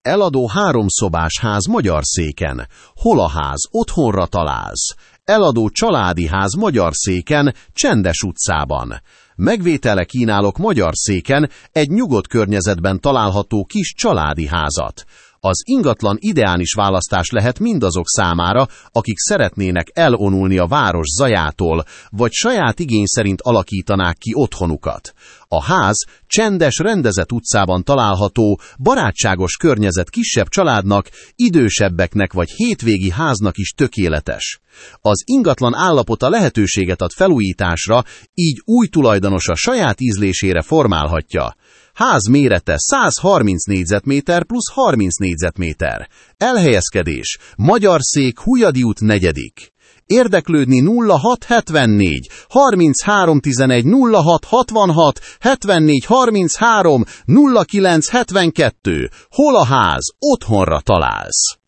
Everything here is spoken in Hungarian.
Eladó 3 szobás ház magyar széken. Hol a ház? Otthonra találsz. Eladó családi ház magyar széken, Csendes utcában. Megvételre kínálok magyar széken egy nyugodt környezetben található kis családi házat. Az ingatlan ideális választás lehet mindazok számára, akik szeretnének elvonulni a város zajától, vagy saját igény szerint alakítanák ki otthonukat. A ház csendes, rendezett utcában található, barátságos környezet kisebb családnak, idősebbeknek vagy hétvégi háznak is tökéletes. Az ingatlan állapota lehetőséget ad felújításra, így új tulajdonosa saját ízlésére formálhatja. Ház mérete 130 négyzetméter plusz 30 négyzetméter. Elhelyezkedés: Magyar Szék, Hunyadi út 4. Érdeklődni 0674 3311 0666 7433 0972. Hol a ház? Otthonra találsz.